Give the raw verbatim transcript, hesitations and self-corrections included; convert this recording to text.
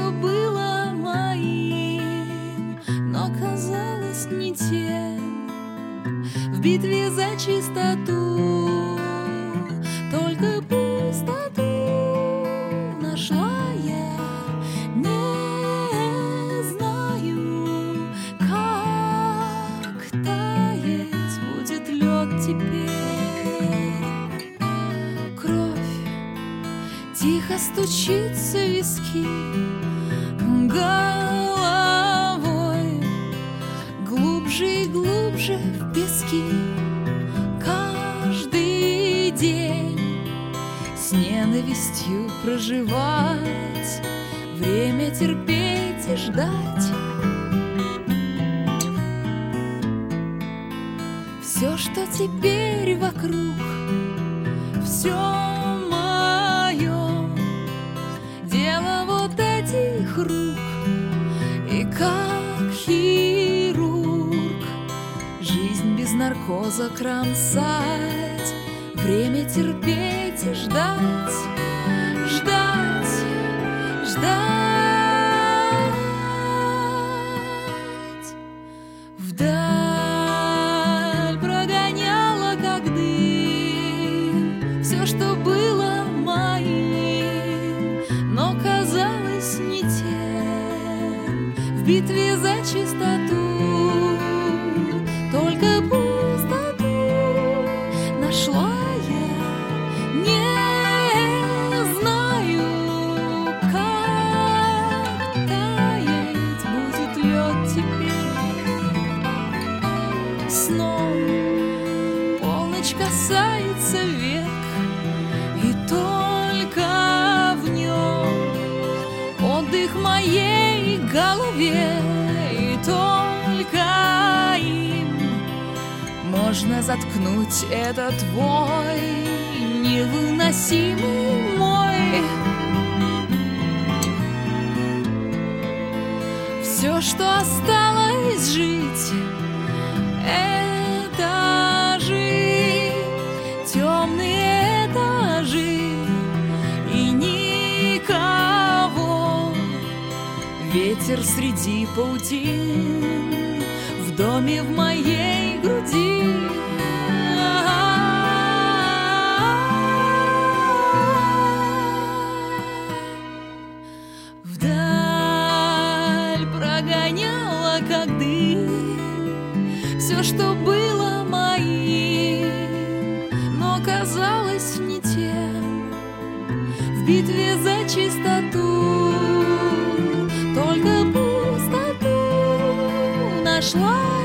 что было моим, но казалось не тем. В битве за чистоту только пустоту нашла я. Не знаю, как таять будет лед теперь. Кровь тихо стучится в виски головой, глубже и глубже в пески. Каждый день с ненавистью проживать, время терпеть и ждать. Все, что теперь вокруг, все мое дело вот этих рук. И как хирург жизнь без наркоза кромсать, время терпеть и ждать, ждать, ждать. Вдаль прогоняла, как дым, все, что было моим, но казалось не тем. В битве за чистоту только пустоту нашла я. Не знаю, как таять будет лед теперь. Сном полночь касается век, и только в нем отдых моей голове. И только им можно заткнуть этот вой невыносимый мой. Все, что осталось жить, этажи, темные этажи, и никого. Ветер среди паутин в доме в моей груди. Вдаль прогоняла, как дым, все, что было моим, но казалось не тем. В битве за чистоту только пустоту нашла.